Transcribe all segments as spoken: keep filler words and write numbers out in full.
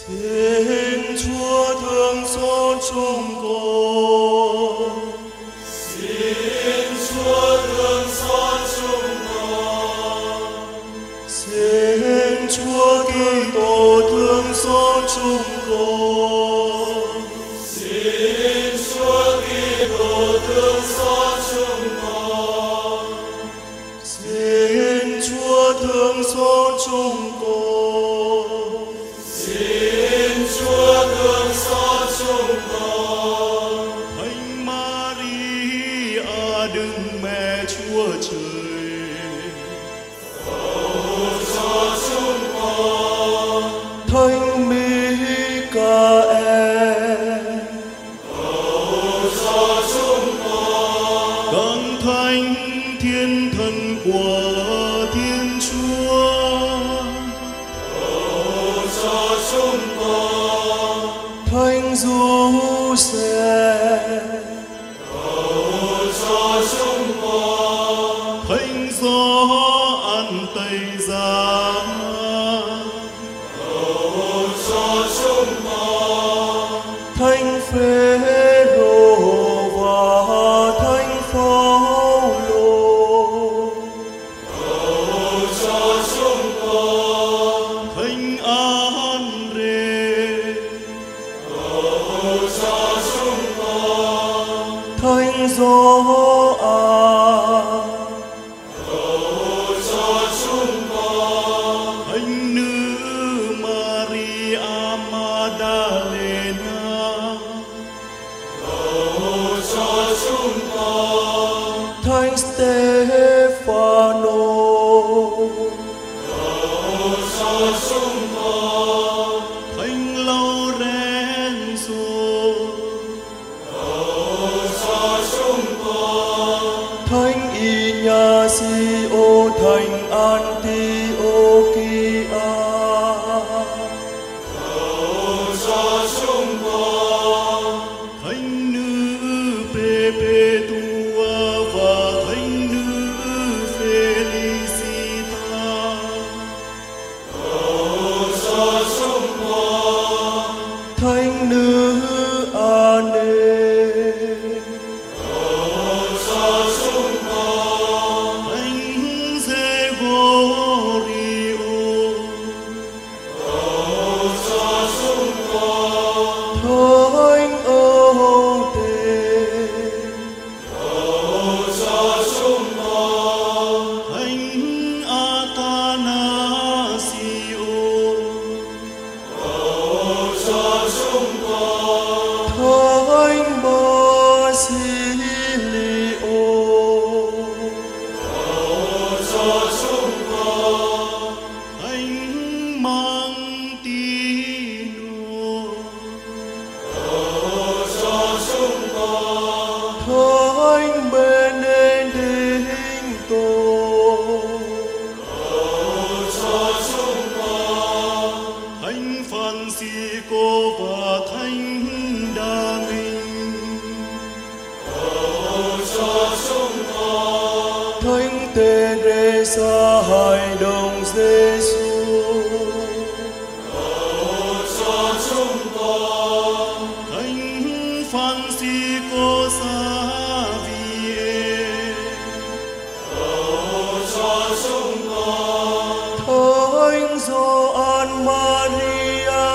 Xin Chúa thương xót chúng con. Xin Chúa thương xót chúng con. Xin Chúa Kitô thương xót chúng con. Xin Chúa Kitô thương xót chúng con. Xin Chúa thương xót chúng con. Xin Chúa thương xót chúng con. Thánh Maria Đức Mẹ Chúa Trời, Cầu cho chúng con. Thánh Michael, Cầu cho chúng con. các thánh thiên thần của Thiên Chúa, Cầu cho chúng con. Thánh Giuse, Cầu cho chúng con. Thánh Gioan Tây Giang, Cầu cho chúng con. Thánh Phêrô và Thánh Phaolô, Cầu cho chúng con. Thánh Andre, Cầu cho chúng con. Thánh Gioan, Cầu cho chúng con. Thánh nữ Maria Magdalena, Cầu cho chúng con. Thánh Stefano, Cầu cho chúng con. Thánh Laurenzo, Cầu cho chúng con. Thánh Ignacio, Thánh Antiochia, Cầu cho chúng con. Thánh nữ Perpetua và Thánh nữ Felicita, Cầu cho chúng con. Thánh nữ Anne, Cầu cho chúng con. Thánh Gregorio, Cầu cho chúng con. Thánh Âu Tề, Cầu cho chúng con. Thánh Athanasio, Cầu cho chúng con. Thánh Basilio, Cầu cho chúng con. Thánh Mangtino, Cầu cho chúng con. Thánh Benedicto, Cầu cho chúng con. Thánh Francisco và Thánh Đa Minh, Cầu cho chúng con. Thánh Teresa Hài Đồng Giêsu, Cầu cho chúng con. Thánh Francisco Xavier, Cầu cho chúng con. Thánh Gioan Maria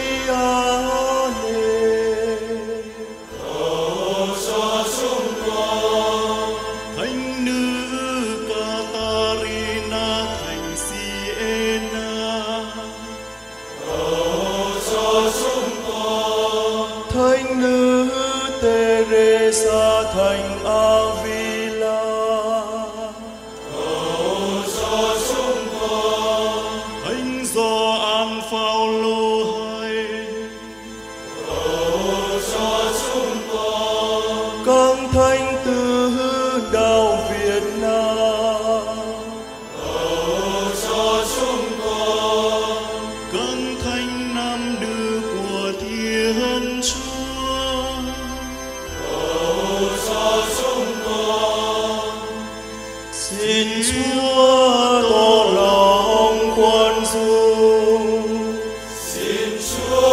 Vianney, Cầu cho chúng con. Thánh nữ Catarina, Thánh Siena, Cầu cho chúng con. Thánh nữ Teresa, Thánh Avila, Cầu cho chúng con. Thánh Gioan Phaolô hai, Cầu cho chúng con. các thánh tứ đạo Việt Nam, Cầu cho chúng con. các thánh nam nữ của Thiên Chúa, Cầu cho chúng con. xin Chúa tỏ lòng khoan dung, Xin Chúa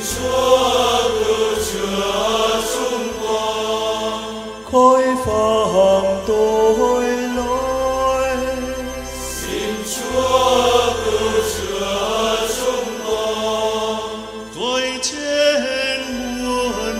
Chúa cứu chữa chúng con. Khối phạm tội lỗi. Xin Chúa cứu chữa chúng con. Khỏi chết muôn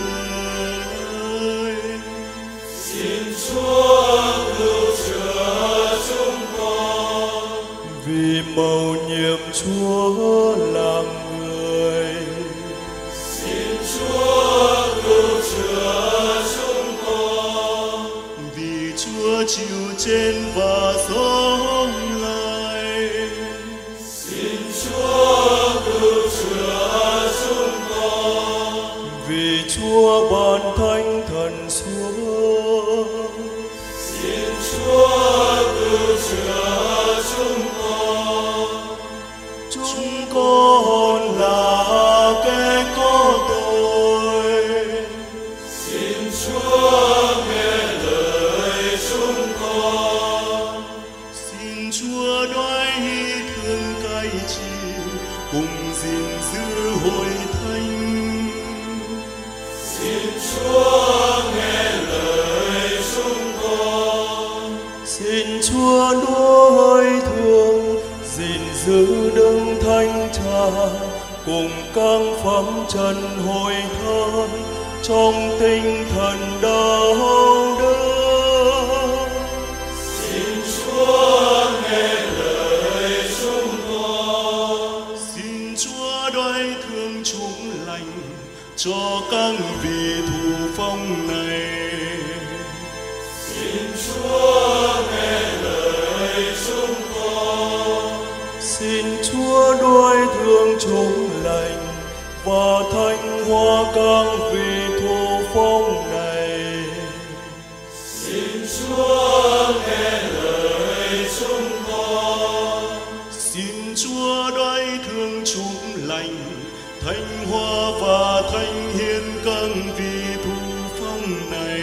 đời. Xin Chúa cứu chữa chúng con. Vì mầu nhiệm Chúa làm người. Xin Chúa cứu chữa chúng con. Vì Chúa chịu chết và sống lại. Xin Chúa cứu chữa chúng con. Vì Chúa ban thánh thần xuống. Xin Chúa cứu chữa chúng con. Chúng con là kẻ có tội. Xin Chúa nghe lời chúng con. Xin Chúa đoái thương cai trị cùng gìn giữ hội thánh. Xin Chúa nghe lời chúng con. Xin Chúa nuôi thương gìn giữ đấng thánh cha cùng các phẩm trần hội thánh trong tinh thần đạo đức. Xin Chúa nghe lời chúng con. Xin Chúa đoái thương chúng lành cho các vị thủ phong này. Xin Chúa nghe lời chúng con. Xin Chúa đoái thương chúng lành và thanh hóa các vị thủ phong này. Xin Chúa nghe lời chúng con. Xin Chúa đoái thương chúng lành, thanh hóa và thanh hiến các vị thủ phong này.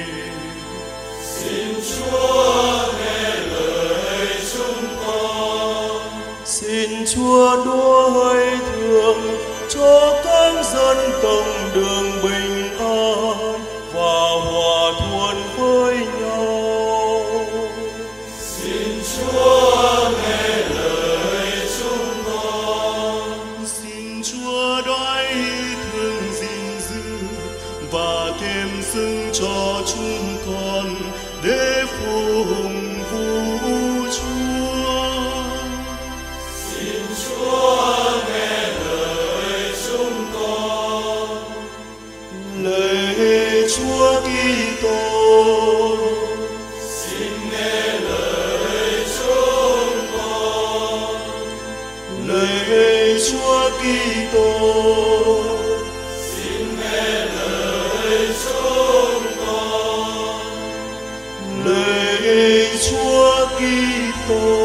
Xin Chúa nghe lời chúng con. Xin Chúa nuôi thương cho các dân tộc đường bình an và hòa thuận với nhau. Xin Chúa nghe lời chúng con. Xin Chúa đoái thương gìn giữ và thêm xưng cho chúng con để phụng vụ Chúa. Xin Chúa nghe lời chúng con. Lạy Chúa Kitô, Xin nghe lời chúng con. lạy Chúa Kitô, Xin nghe lời chúng con. lạy Chúa Kitô.